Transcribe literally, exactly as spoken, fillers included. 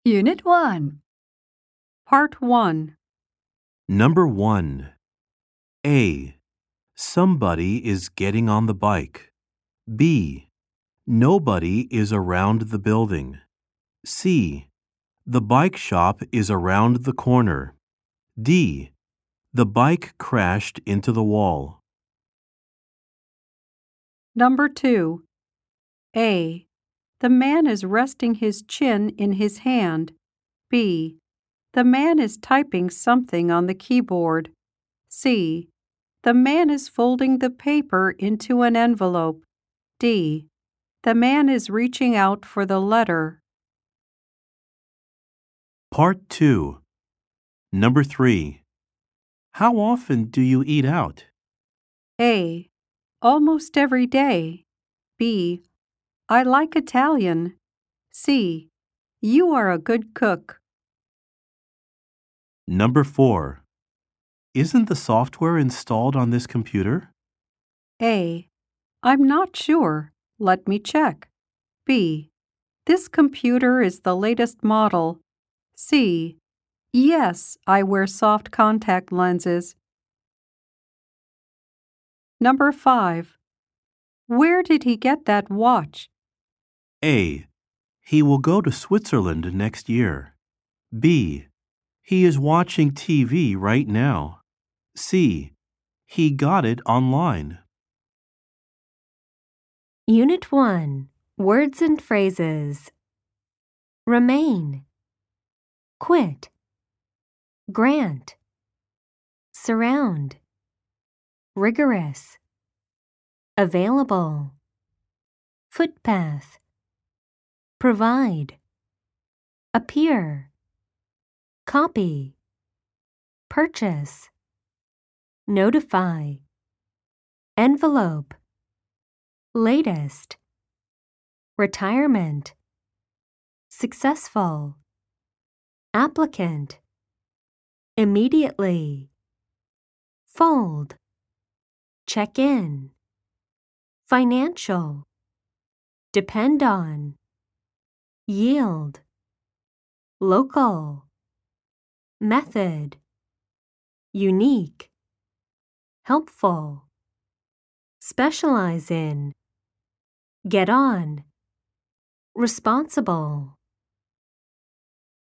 Unit one. Part one. Number one. A. Somebody is getting on the bike. B. Nobody is around the building. C. The bike shop is around the corner. D. The bike crashed into the wall. Number two. A. The man is resting his chin in his hand. B. The man is typing something on the keyboard. C. The man is folding the paper into an envelope. D. The man is reaching out for the letter. Part two. Number three. How often do you eat out? A. Almost every day. B. I like Italian. C. You are a good cook. Number four. Isn't the software installed on this computer? A. I'm not sure. Let me check. B. This computer is the latest model. C. Yes, I wear soft contact lenses. Number five. Where did he get that watch? A. He will go to Switzerland next year. B. He is watching T V right now. C. He got it online. Unit one. Words and phrases. Remain. Quit. Grant. Surround. Rigorous. Available. Footpath. Provide. Appear. Copy. Purchase. Notify. Envelope. Latest. Retirement. Successful. Applicant. Immediately. Fold. Check in. Financial. Depend on. Yield. Local. Method. Unique. Helpful. Specialize in. Get on. Responsible.